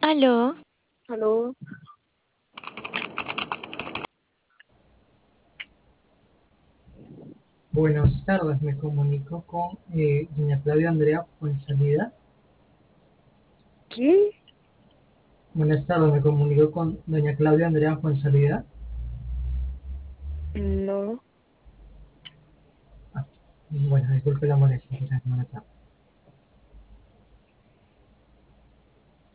Aló, Aló, Buenas tardes, me comunico con doña Claudia Andrea Fuenzalida. ¿quién? Buenas tardes, me comunico con doña Claudia Andrea Fuenzalida. No, Ah, bueno, disculpe la molestia, que sea buena tarde.